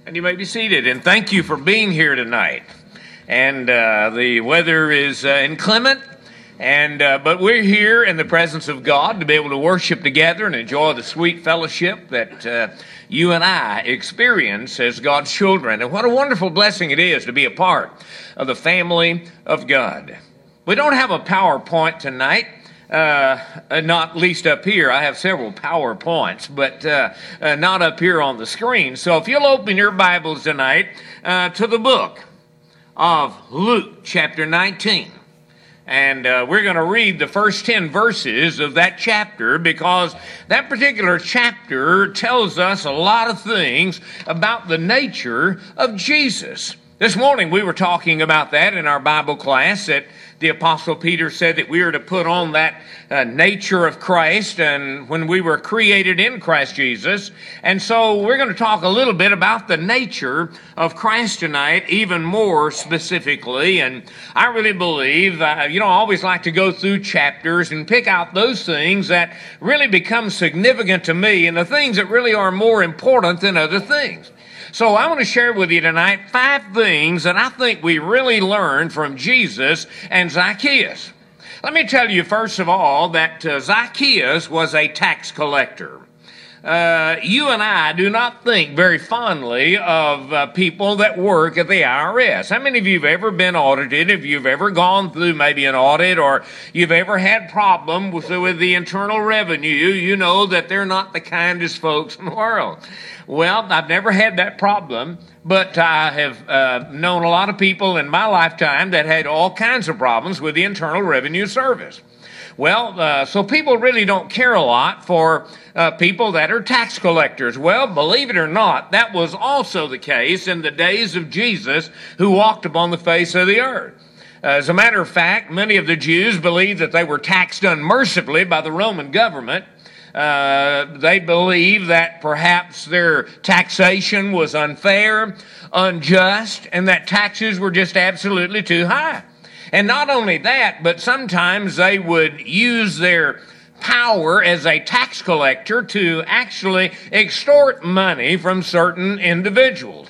And you may be seated, and thank you for being here tonight. And the weather is inclement, but we're here in the presence of God to be able to worship together and enjoy the sweet fellowship that you and I experience as God's children. And what a wonderful blessing it is to be a part of the family of God. We don't have a PowerPoint tonight. Not least up here. I have several PowerPoints, but not up here on the screen. So if you'll open your Bibles tonight to the book of Luke, chapter 19. And we're going to read the first 10 verses of that chapter because that particular chapter tells us a lot of things about the nature of Jesus. This morning we were talking about that in our Bible class, that the Apostle Peter said that we are to put on that nature of Christ and when we were created in Christ Jesus. And so we're going to talk a little bit about the nature of Christ tonight, even more specifically. And I really believe, I always like to go through chapters and pick out those things that really become significant to me and the things that really are more important than other things. So I want to share with you tonight 5 things that I think we really learned from Jesus and Zacchaeus. Let me tell you, first of all, that Zacchaeus was a tax collector. You and I do not think very fondly of people that work at the IRS. How many of you have ever been audited? If you've ever gone through maybe an audit or you've ever had problems with the Internal Revenue, you know that they're not the kindest folks in the world. Well, I've never had that problem, but I have known a lot of people in my lifetime that had all kinds of problems with the Internal Revenue Service. Well, so people really don't care a lot for people that are tax collectors. Well, believe it or not, that was also the case in the days of Jesus, who walked upon the face of the earth. As a matter of fact, many of the Jews believed that they were taxed unmercifully by the Roman government. They believed that perhaps their taxation was unfair, unjust, and that taxes were just absolutely too high. And not only that, but sometimes they would use their power as a tax collector to actually extort money from certain individuals.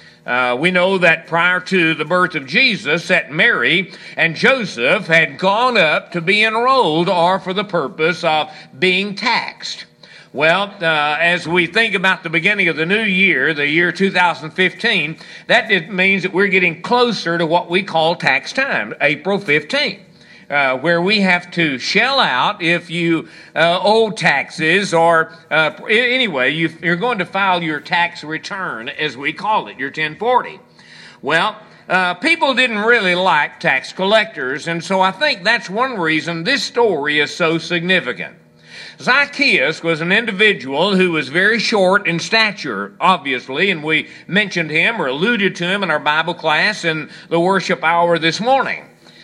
We know that prior to the birth of Jesus, that Mary and Joseph had gone up to be enrolled or for the purpose of being taxed. Well, as we think about the beginning of the new year, the year 2015, that means that we're getting closer to what we call tax time, April 15th. Where we have to shell out if you owe taxes or anyway, you're going to file your tax return, as we call it, your 1040. Well, people didn't really like tax collectors, and so I think that's one reason this story is so significant. Zacchaeus was an individual who was very short in stature, obviously, and we mentioned him or alluded to him in our Bible class in the worship hour this morning.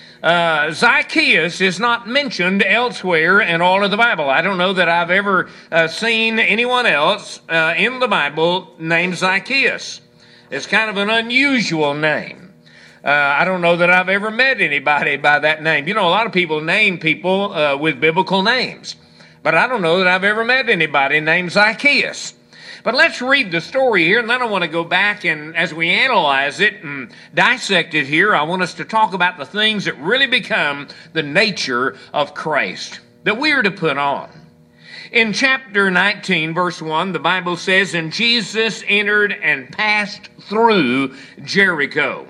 Zacchaeus is not mentioned elsewhere in all of the Bible. I don't know that I've ever seen anyone else in the Bible named Zacchaeus. It's kind of an unusual name. I don't know that I've ever met anybody by that name. You know, a lot of people name people with biblical names, but I don't know that I've ever met anybody named Zacchaeus. But let's read the story here, and then I want to go back and as we analyze it and dissect it here, I want us to talk about the things that really become the nature of Christ that we are to put on. In chapter 19, verse 1, the Bible says, "And Jesus entered and passed through Jericho.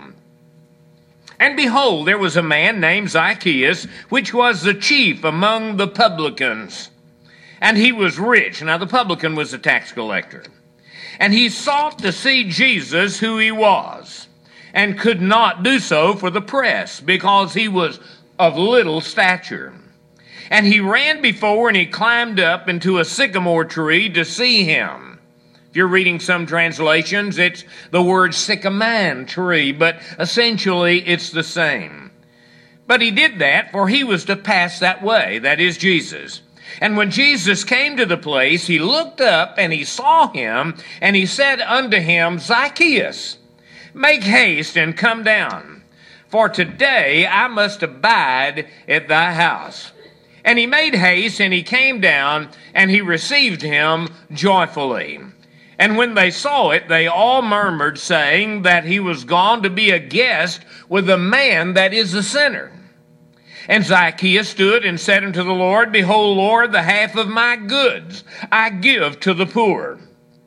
And behold, there was a man named Zacchaeus, which was the chief among the publicans. And he was rich." Now, the publican was a tax collector. "And he sought to see Jesus, who he was, and could not do so for the press, because he was of little stature. And he ran before, and he climbed up into a sycamore tree to see him." If you're reading some translations, it's the word sycamine tree, but essentially it's the same. But he did that, for he was to pass that way, that is Jesus. "And when Jesus came to the place, he looked up and he saw him, and he said unto him, Zacchaeus, make haste and come down, for today I must abide at thy house. And he made haste, and he came down, and he received him joyfully. And when they saw it, they all murmured, saying that he was gone to be a guest with a man that is a sinner. And Zacchaeus stood and said unto the Lord, Behold, Lord, the half of my goods I give to the poor.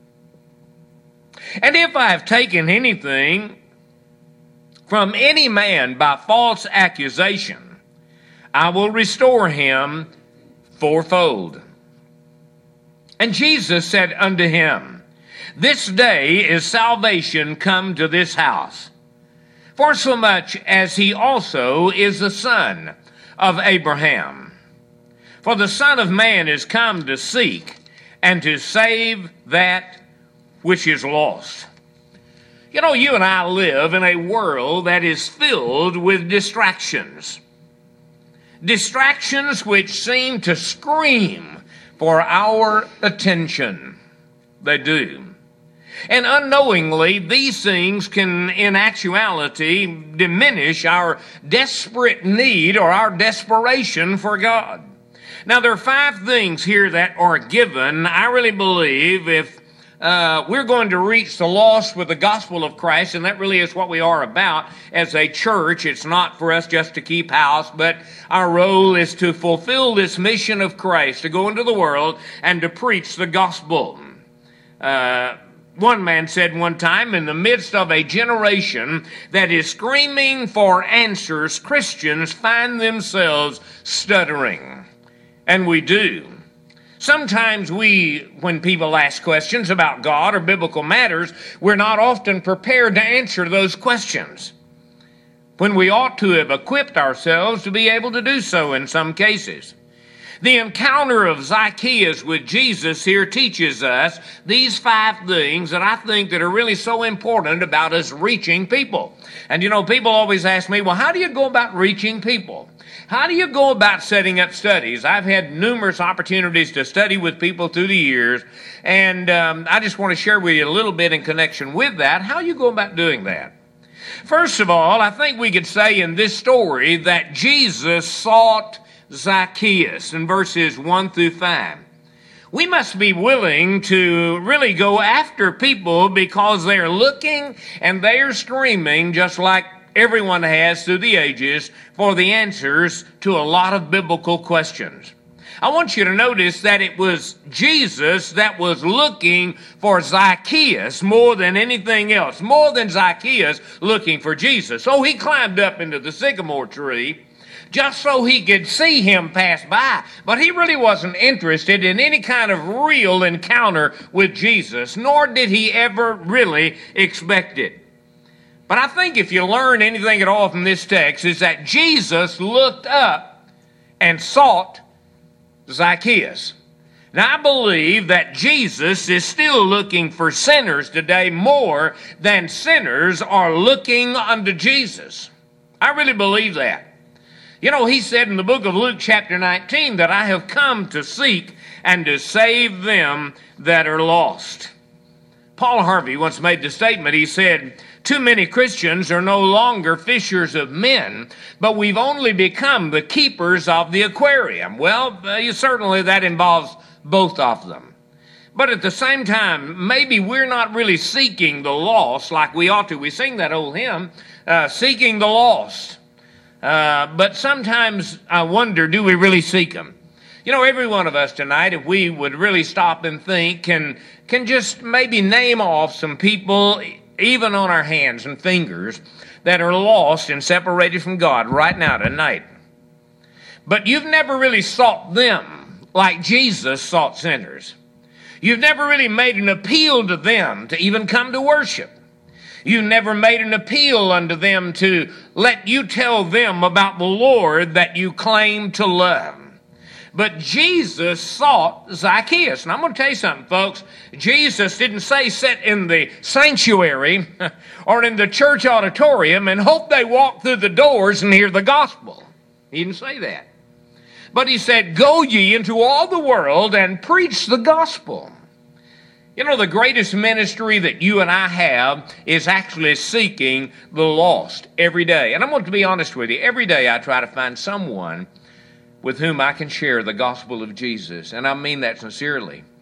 And if I have taken anything from any man by false accusation, I will restore him fourfold. And Jesus said unto him, This day is salvation come to this house, forsomuch as he also is the son of Abraham. For the Son of Man is come to seek and to save that which is lost. You know, you and I live in a world that is filled with distractions. Distractions which seem to scream for our attention. They do. And unknowingly, these things can, in actuality, diminish our desperate need or our desperation for God. Now, there are 5 things here that are given. I really believe if we're going to reach the lost with the gospel of Christ, and that really is what we are about as a church. It's not for us just to keep house, but our role is to fulfill this mission of Christ, to go into the world and to preach the gospel. One man said one time, in the midst of a generation that is screaming for answers, Christians find themselves stuttering. And we do. Sometimes when people ask questions about God or biblical matters, we're not often prepared to answer those questions, when we ought to have equipped ourselves to be able to do so in some cases. The encounter of Zacchaeus with Jesus here teaches us these 5 things that I think that are really so important about us reaching people. And you know, people always ask me, well, how do you go about reaching people? How do you go about setting up studies? I've had numerous opportunities to study with people through the years, and I just want to share with you a little bit in connection with that, how you go about doing that. First of all, I think we could say in this story that Jesus sought Zacchaeus in verses 1 through 5. We must be willing to really go after people because they're looking and they're screaming, just like everyone has through the ages, for the answers to a lot of biblical questions. I want you to notice that it was Jesus that was looking for Zacchaeus more than anything else, more than Zacchaeus looking for Jesus. So he climbed up into the sycamore tree just so he could see him pass by. But he really wasn't interested in any kind of real encounter with Jesus, nor did he ever really expect it. But I think if you learn anything at all from this text, is that Jesus looked up and sought Zacchaeus. Now, I believe that Jesus is still looking for sinners today more than sinners are looking unto Jesus. I really believe that. You know, he said in the book of Luke chapter 19 that I have come to seek and to save them that are lost. Paul Harvey once made the statement, he said, too many Christians are no longer fishers of men, but we've only become the keepers of the aquarium. Well, certainly that involves both of them. But at the same time, maybe we're not really seeking the lost like we ought to. We sing that old hymn, seeking the lost. But sometimes I wonder, do we really seek them? You know, every one of us tonight, if we would really stop and think, can just maybe name off some people, even on our hands and fingers, that are lost and separated from God right now tonight. But you've never really sought them like Jesus sought sinners. You've never really made an appeal to them to even come to worship. You never made an appeal unto them to let you tell them about the Lord that you claim to love. But Jesus sought Zacchaeus. And I'm going to tell you something, folks. Jesus didn't say sit in the sanctuary or in the church auditorium and hope they walk through the doors and hear the gospel. He didn't say that. But he said, go ye into all the world and preach the gospel. You know, the greatest ministry that you and I have is actually seeking the lost every day. And I'm going to be honest with you. Every day I try to find someone with whom I can share the gospel of Jesus. And I mean that sincerely.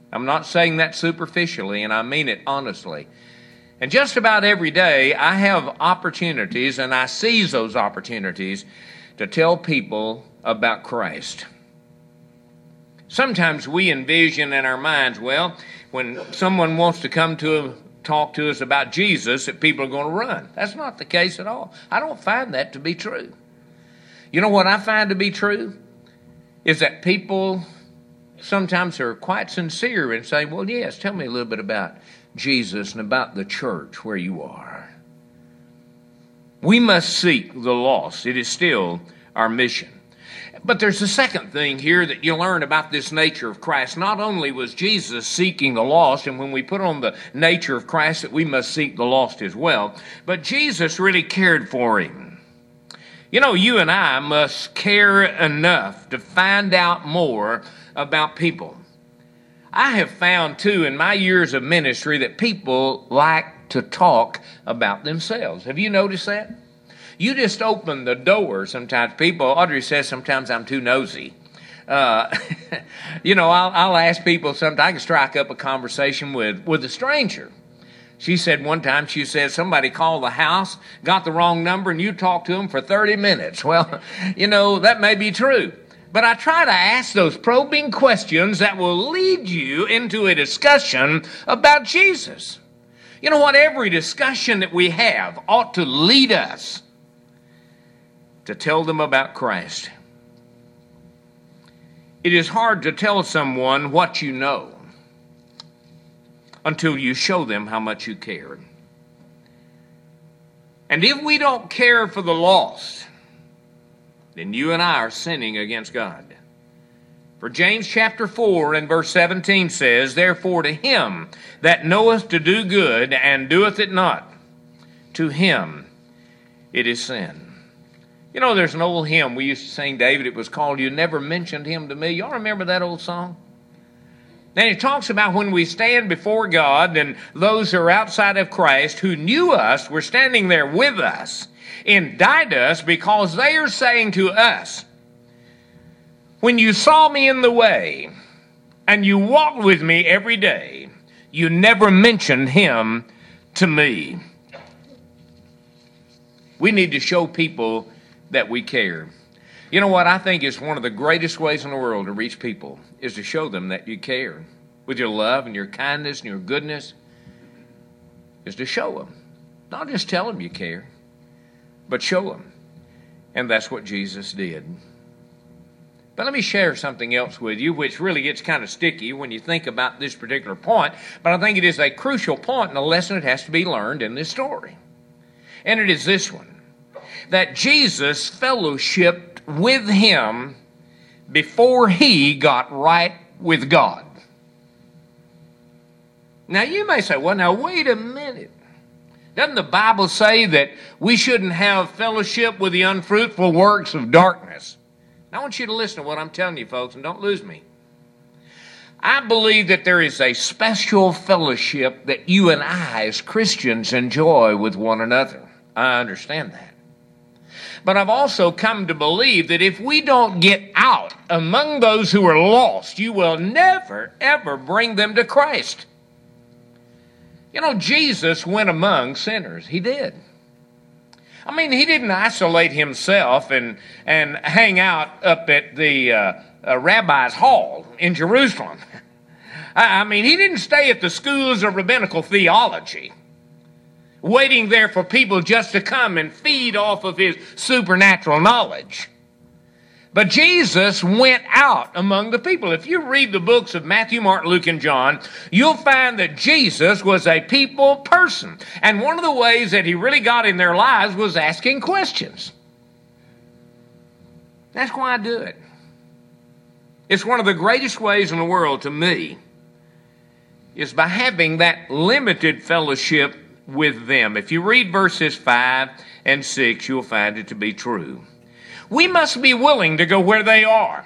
I'm not saying that superficially, and I mean it honestly. And just about every day, I have opportunities, and I seize those opportunities to tell people about Christ. Sometimes we envision in our minds, well, when someone wants to come to talk to us about Jesus, that people are going to run. That's not the case at all. I don't find that to be true. You know what I find to be true? Is that people sometimes are quite sincere and say, well, yes, tell me a little bit about Jesus and about the church where you are. We must seek the lost. It is still our mission. But there's a second thing here that you learn about this nature of Christ. Not only was Jesus seeking the lost, and when we put on the nature of Christ that we must seek the lost as well, but Jesus really cared for him. You know, you and I must care enough to find out more about people. I have found, too, in my years of ministry that people like to talk about themselves. Have you noticed that? You just open the door sometimes. Audrey says sometimes I'm too nosy. You know, I'll ask people sometimes, I can strike up a conversation with a stranger. She said one time, she said, somebody called the house, got the wrong number, and you talked to them for 30 minutes. Well, you know, that may be true. But I try to ask those probing questions that will lead you into a discussion about Jesus. You know what? Every discussion that we have ought to lead us to tell them about Christ. It is hard to tell someone what you know until you show them how much you care. And if we don't care for the lost, then you and I are sinning against God. For James chapter 4 and verse 17 says, therefore to him that knoweth to do good and doeth it not, to him it is sin. You know, there's an old hymn we used to sing, David. It was called, You Never Mentioned Him to Me. Y'all remember that old song? And it talks about when we stand before God and those who are outside of Christ who knew us were standing there with us, indict us because they are saying to us, when you saw me in the way and you walked with me every day, you never mentioned him to me. We need to show people that we care. You know what I think is one of the greatest ways in the world to reach people is to show them that you care. With your love and your kindness and your goodness, is to show them. Not just tell them you care, but show them. And that's what Jesus did. But let me share something else with you, which really gets kind of sticky when you think about this particular point. But I think it is a crucial point and a lesson that has to be learned in this story. And it is this one. That Jesus fellowshiped with him before he got right with God. Now you may say, well, now wait a minute. Doesn't the Bible say that we shouldn't have fellowship with the unfruitful works of darkness? Now I want you to listen to what I'm telling you, folks, and don't lose me. I believe that there is a special fellowship that you and I as Christians enjoy with one another. I understand that. But I've also come to believe that if we don't get out among those who are lost, you will never, ever bring them to Christ. You know, Jesus went among sinners. He did. I mean, he didn't isolate himself and hang out up at the rabbi's hall in Jerusalem. I mean, he didn't stay at the schools of rabbinical theology, waiting there for people just to come and feed off of his supernatural knowledge. But Jesus went out among the people. If you read the books of Matthew, Mark, Luke, and John, you'll find that Jesus was a people person. And one of the ways that he really got in their lives was asking questions. That's why I do it. It's one of the greatest ways in the world to me is by having that limited fellowship with them. If you read verses 5 and 6, you'll find it to be true. We must be willing to go where they are.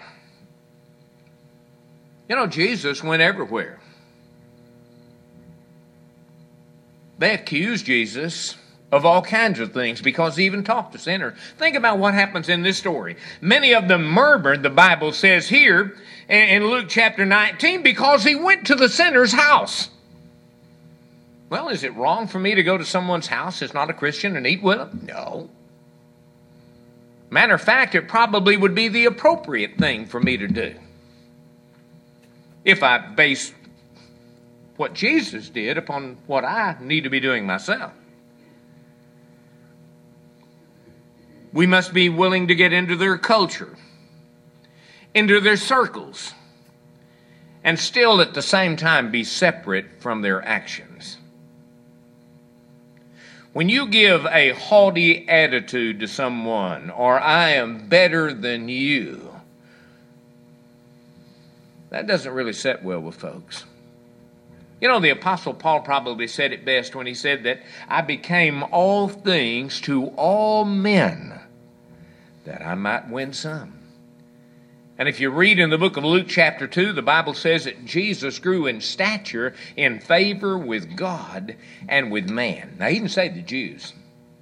You know, Jesus went everywhere. They accused Jesus of all kinds of things because he even talked to sinners. Think about what happens in this story. Many of them murmured, the Bible says here in Luke chapter 19, because he went to the sinner's house. Well, is it wrong for me to go to someone's house that's not a Christian and eat with them? No. Matter of fact, it probably would be the appropriate thing for me to do if I base what Jesus did upon what I need to be doing myself. We must be willing to get into their culture, into their circles, and still at the same time be separate from their actions. When you give a haughty attitude to someone, or I am better than you, that doesn't really set well with folks. You know, the Apostle Paul probably said it best when he said that I became all things to all men that I might win some. And if you read in the book of Luke chapter 2, the Bible says that Jesus grew in stature, in favor with God and with man. Now, he didn't say the Jews,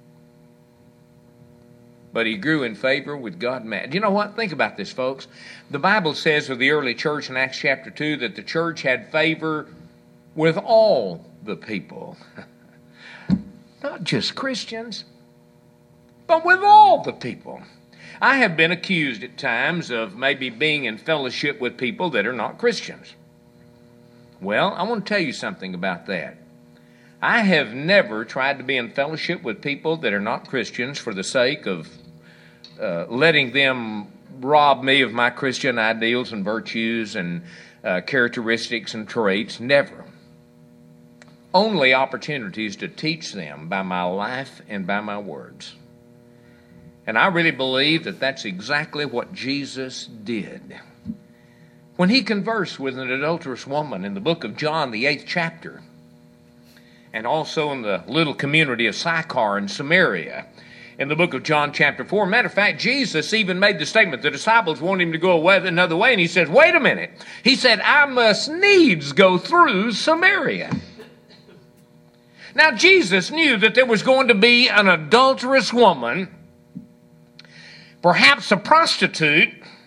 but he grew in favor with God and man. Do you know what? Think about this, folks. The Bible says of the early church in Acts chapter 2 that the church had favor with all the people. Not just Christians, but with all the people. I have been accused at times of maybe being in fellowship with people that are not Christians. Well, I want to tell you something about that. I have never tried to be in fellowship with people that are not Christians for the sake of letting them rob me of my Christian ideals and virtues and characteristics and traits. Never. Only opportunities to teach them by my life and by my words. And I really believe that that's exactly what Jesus did. When he conversed with an adulterous woman in the book of John, the 8th chapter, and also in the little community of Sychar in Samaria, in the book of John chapter 4. Matter of fact, Jesus even made the statement, the disciples wanted him to go away another way, and he said, wait a minute. He said, I must needs go through Samaria. Now, Jesus knew that there was going to be an adulterous woman, perhaps a prostitute,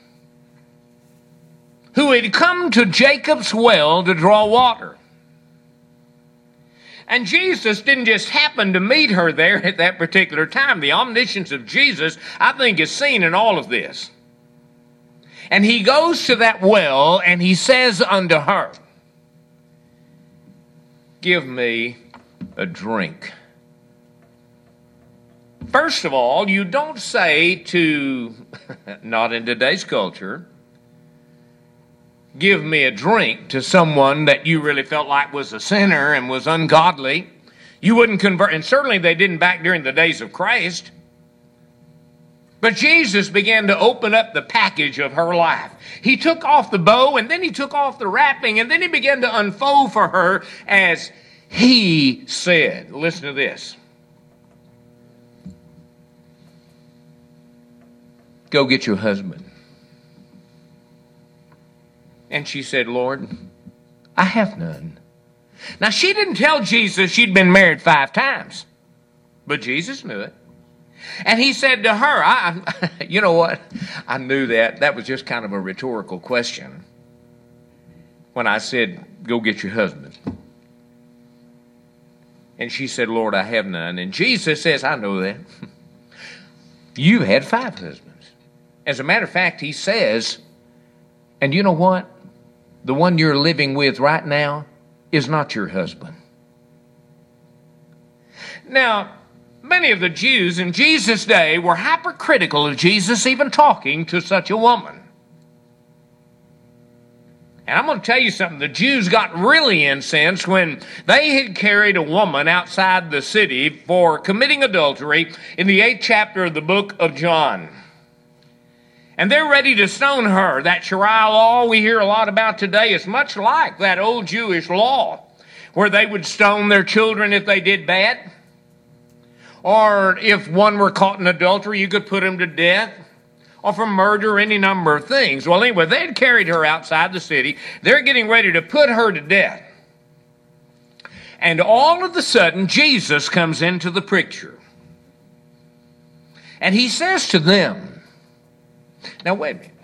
who had come to Jacob's well to draw water. And Jesus didn't just happen to meet her there at that particular time. The omniscience of Jesus, I think, is seen in all of this. And he goes to that well and he says unto her, give me a drink. First of all, you don't say to, not in today's culture, give me a drink to someone that you really felt like was a sinner and was ungodly. You wouldn't convert, and certainly they didn't back during the days of Christ. But Jesus began to open up the package of her life. He took off the bow, and then he took off the wrapping, and then he began to unfold for her as he said. Listen to this. Go get your husband. And she said, Lord, I have none. Now, she didn't tell Jesus she'd been married 5 times, but Jesus knew it. And he said to her, you know what? I knew that. That was just kind of a rhetorical question when I said, go get your husband. And she said, Lord, I have none. And Jesus says, I know that. You've had 5 husbands. As a matter of fact, he says, and you know what? The one you're living with right now is not your husband. Now, many of the Jews in Jesus' day were hypercritical of Jesus even talking to such a woman. And I'm going to tell you something. The Jews got really incensed when they had carried a woman outside the city for committing adultery in the 8th chapter of the book of John. And they're ready to stone her. That Sharia law we hear a lot about today is much like that old Jewish law where they would stone their children if they did bad. Or if one were caught in adultery, you could put him to death. Or for murder, any number of things. Well, anyway, they had carried her outside the city. They're getting ready to put her to death. And all of a sudden, Jesus comes into the picture. And he says to them, now wait a minute.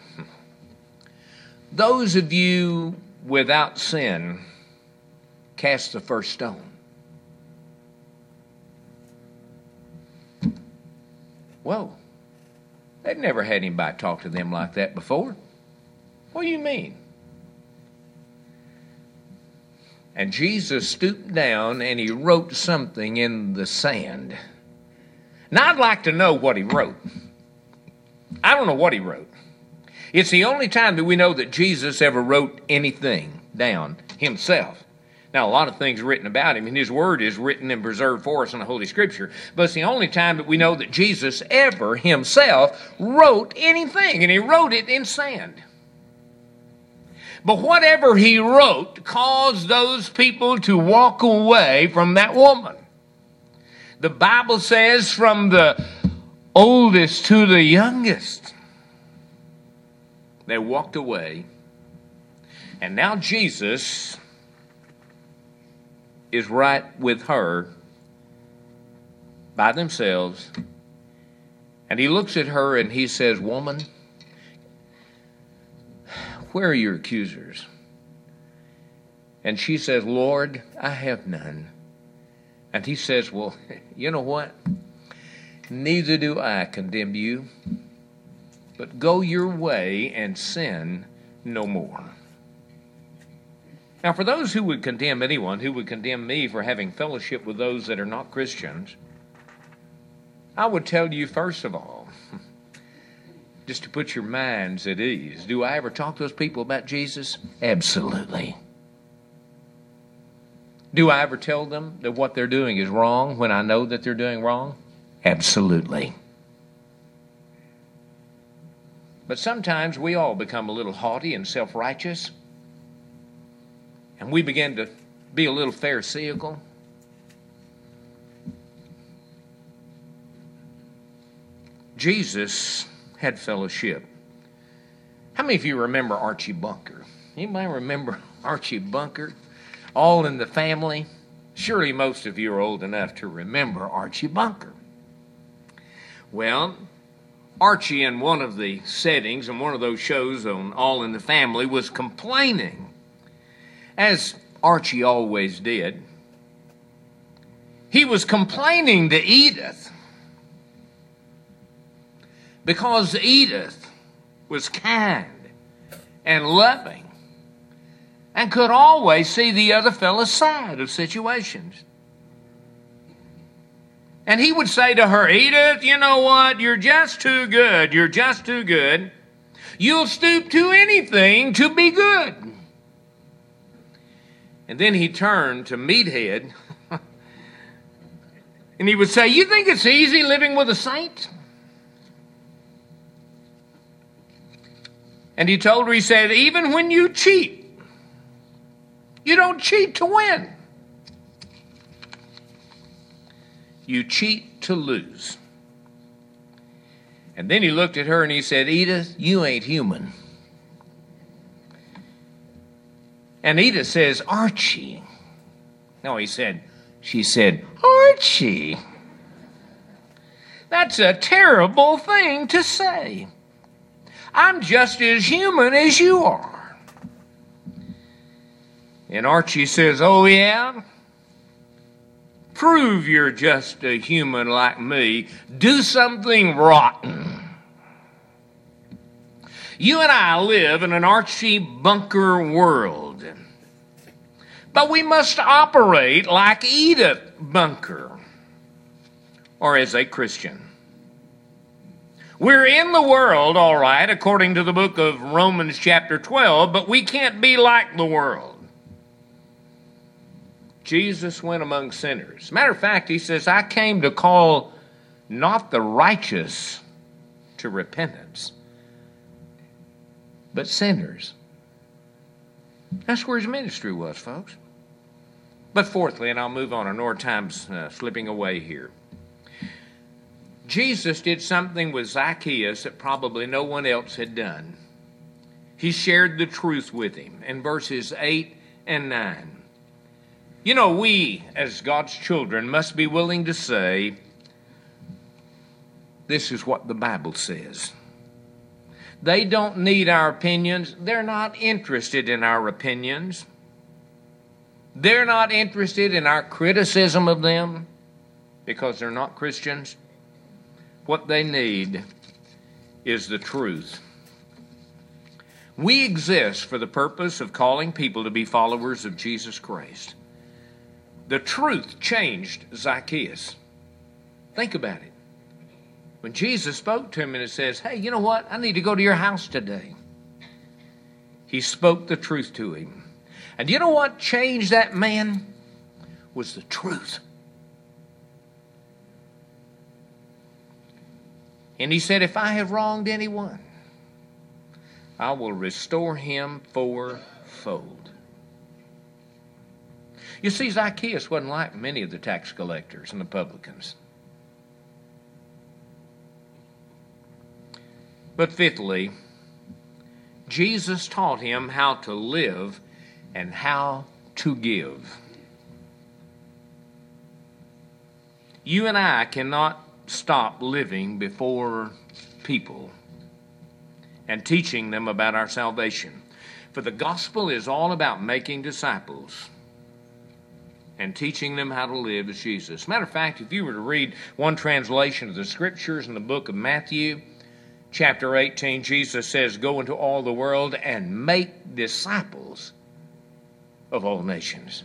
Those of you without sin, cast the first stone. Whoa. They'd never had anybody talk to them like that before. What do you mean? And Jesus stooped down and he wrote something in the sand. Now I'd like to know what he wrote. I don't know what he wrote. It's the only time that we know that Jesus ever wrote anything down himself. Now, a lot of things are written about him, and his word is written and preserved for us in the Holy Scripture. But it's the only time that we know that Jesus ever himself wrote anything, and he wrote it in sand. But whatever he wrote caused those people to walk away from that woman. The Bible says from the oldest to the youngest, they walked away. And now Jesus is right with her by themselves. And he looks at her and he says, woman, where are your accusers? And she says, Lord, I have none. And he says, well, you know what? Neither do I condemn you, but go your way and sin no more. Now, for those who would condemn anyone, who would condemn me for having fellowship with those that are not Christians, I would tell you, first of all, just to put your minds at ease, do I ever talk to those people about Jesus? Absolutely. Do I ever tell them that what they're doing is wrong when I know that they're doing wrong? Absolutely. But sometimes we all become a little haughty and self-righteous, and we begin to be a little pharisaical. Jesus had fellowship. How many of you remember Archie Bunker? Anybody remember Archie Bunker? All in the Family? Surely most of you are old enough to remember Archie Bunker. Well, Archie, in one of the settings, in one of those shows on All in the Family, was complaining, as Archie always did. He was complaining to Edith because Edith was kind and loving and could always see the other fellow's side of situations. And he would say to her, Edith, you know what? You're just too good. You're just too good. You'll stoop to anything to be good. And then he turned to Meathead and he would say, you think it's easy living with a saint? And he told her, he said, even when you cheat, you don't cheat to win. You cheat to lose. And then he looked at her and he said, Edith, you ain't human. And Edith says, Archie. No, she said, Archie. That's a terrible thing to say. I'm just as human as you are. And Archie says, oh yeah? Prove you're just a human like me. Do something rotten. You and I live in an Archie Bunker world. But we must operate like Edith Bunker, or as a Christian. We're in the world, all right, according to the book of Romans chapter 12, but we can't be like the world. Jesus went among sinners. Matter of fact, he says, I came to call not the righteous to repentance, but sinners. That's where his ministry was, folks. But fourthly, and I'll move on, I know our time's slipping away here. Jesus did something with Zacchaeus that probably no one else had done. He shared the truth with him in verses 8 and 9. You know, we, as God's children, must be willing to say, this is what the Bible says. They don't need our opinions. They're not interested in our opinions. They're not interested in our criticism of them because they're not Christians. What they need is the truth. We exist for the purpose of calling people to be followers of Jesus Christ. The truth changed Zacchaeus. Think about it. When Jesus spoke to him and it says, hey, you know what? I need to go to your house today. He spoke the truth to him. And you know what changed that man? Was the truth. And he said, if I have wronged anyone, I will restore him fourfold. You see, Zacchaeus wasn't like many of the tax collectors and the publicans. But fifthly, Jesus taught him how to live and how to give. You and I cannot stop living before people and teaching them about our salvation. For the gospel is all about making disciples and teaching them how to live as Jesus. Matter of fact, if you were to read one translation of the scriptures in the book of Matthew, chapter 18, Jesus says, go into all the world and make disciples of all nations.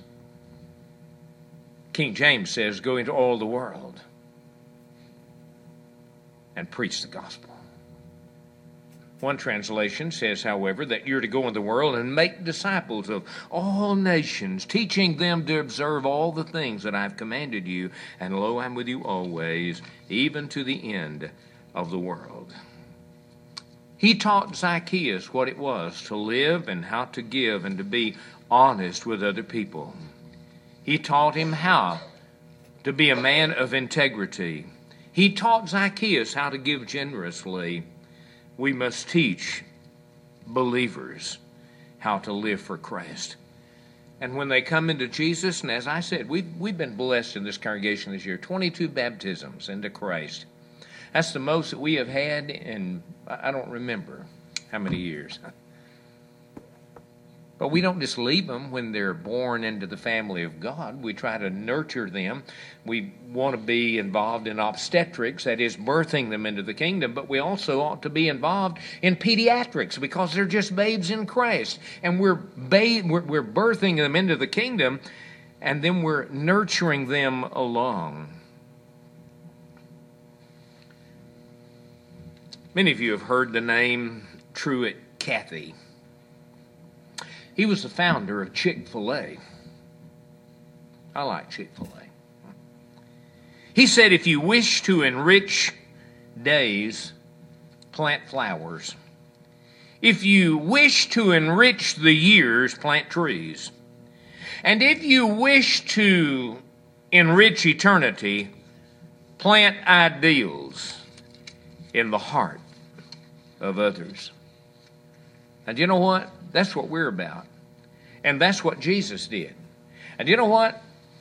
King James says, go into all the world and preach the gospel. One translation says, however, that you're to go in the world and make disciples of all nations, teaching them to observe all the things that I've commanded you, and lo, I'm with you always, even to the end of the world. He taught Zacchaeus what it was to live and how to give and to be honest with other people. He taught him how to be a man of integrity. He taught Zacchaeus how to give generously. We must teach believers how to live for Christ. And when they come into Jesus, and as I said, we've been blessed in this congregation this year, 22 baptisms into Christ. That's the most that we have had in, I don't remember how many years. But we don't just leave them when they're born into the family of God. We try to nurture them. We want to be involved in obstetrics, that is, birthing them into the kingdom. But we also ought to be involved in pediatrics because they're just babes in Christ. And we're birthing them into the kingdom, and then we're nurturing them along. Many of you have heard the name Truett Cathy. He was the founder of Chick-fil-A. I like Chick-fil-A. He said, if you wish to enrich days, plant flowers. If you wish to enrich the years, plant trees. And if you wish to enrich eternity, plant ideals in the heart of others. And you know what? That's what we're about. And that's what Jesus did. And you know what?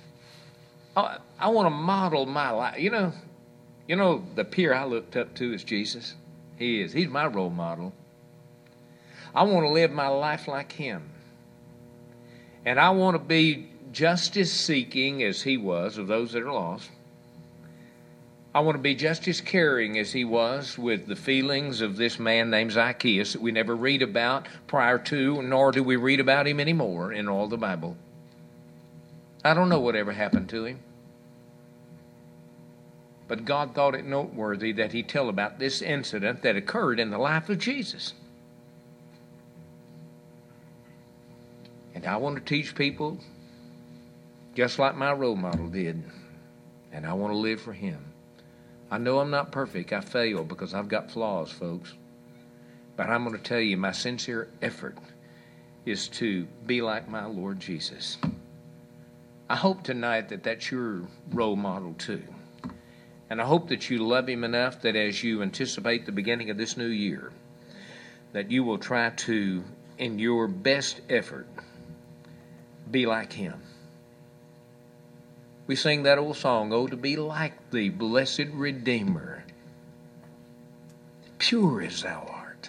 I want to model my life. You know the peer I looked up to is Jesus. He is. He's my role model. I want to live my life like him. And I want to be just as seeking as he was of those that are lost. I want to be just as caring as he was with the feelings of this man named Zacchaeus that we never read about prior to, nor do we read about him anymore in all the Bible. I don't know whatever happened to him. But God thought it noteworthy that he tell about this incident that occurred in the life of Jesus. And I want to teach people just like my role model did. And I want to live for him. I know I'm not perfect. I fail because I've got flaws, folks. But I'm going to tell you, my sincere effort is to be like my Lord Jesus. I hope tonight that that's your role model too. And I hope that you love him enough that as you anticipate the beginning of this new year, that you will try to, in your best effort, be like him. We sing that old song, "Oh, to be like thee, blessed Redeemer, pure as thou art."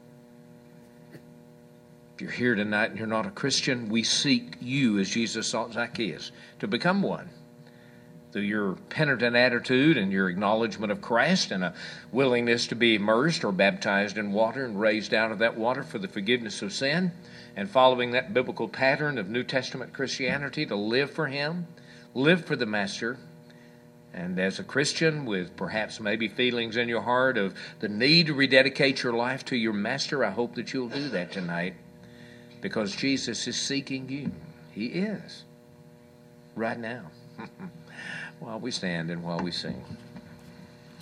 If you're here tonight and you're not a Christian, we seek you, as Jesus sought Zacchaeus, to become one. Through your penitent attitude and your acknowledgement of Christ and a willingness to be immersed or baptized in water and raised out of that water for the forgiveness of sin, and following that biblical pattern of New Testament Christianity to live for Him, live for the Master. And as a Christian with perhaps maybe feelings in your heart of the need to rededicate your life to your Master, I hope that you'll do that tonight, because Jesus is seeking you. He is. Right now. While we stand and while we sing.